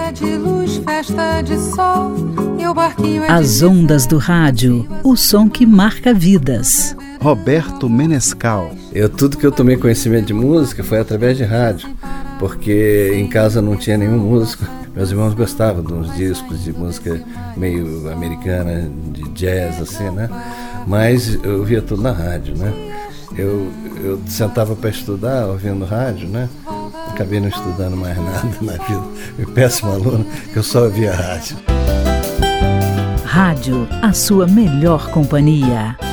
dia de luz, festa de sol, e o barquinho é As ondas do rádio, o som que marca vidas. Roberto Menescal. Tudo que eu tomei conhecimento de música foi através de rádio, porque em casa não tinha nenhum músico. Meus irmãos gostavam de uns discos de música meio americana, de jazz, assim, né? Mas eu via tudo na rádio, né? Eu sentava para estudar ouvindo rádio, né? Acabei não estudando mais nada na vida. Fui péssimo aluno, que eu só ouvia rádio. Rádio, a sua melhor companhia.